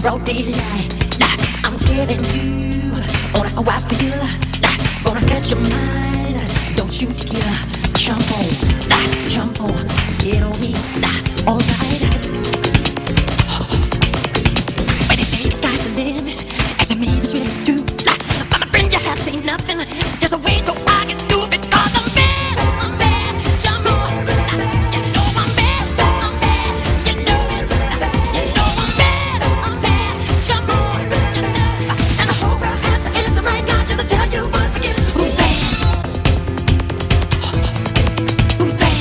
broad daylight. I'm telling you on how I feel. Gonna catch your mind. Don't you dare jump on, get on me. Alright. When they say the sky's the limit, and to me it's really true. But my friend, you have seen nothing. There's a way so I can do because I'm bad. I'm bad. Jump on. You know I'm bad. I'm bad. You know it. You know I'm bad. I'm bad. Jump on. You know. And the whole world has to answer right now just to tell you once again who's bad. Who's bad?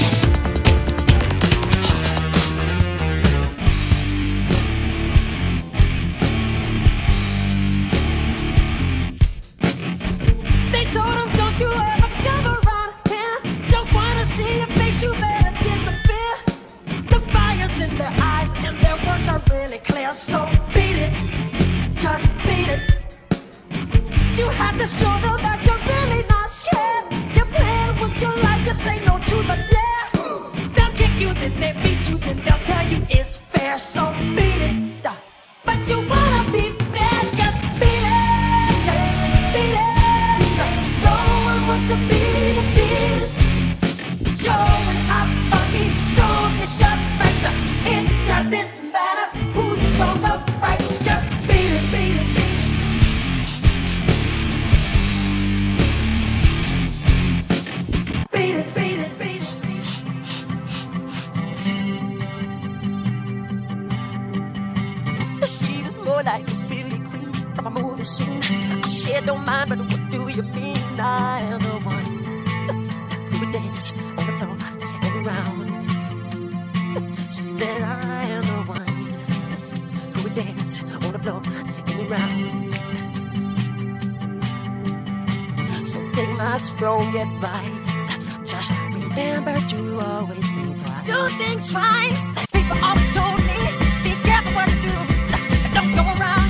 They told him, don't you ever come around here. Don't wanna see your face, you better disappear. The fire's in their eyes and their words are really clear. So beat it, just beat it. You have to show them that you're really not scared. You're playing with your life, this ain't no truth or dare. They'll kick you, then they beat you, then they'll tell you it's fair. So beat it, but you wanna be bad, just beat it, beat it. No one wants to beat it. Showing how funky, strong is your fight. It doesn't matter who's strong or right, just beat it, beat it, beat it. Beat it, beat it, beat it. She was more like a beauty queen from a movie scene. I said, don't mind, but what do you mean? I am the one who would dance on the floor and around. She said, I am the one who would dance on the floor and around. So take my strong advice. Just remember to always think twice. Do think twice. People always told me, be careful what you do. Don't go around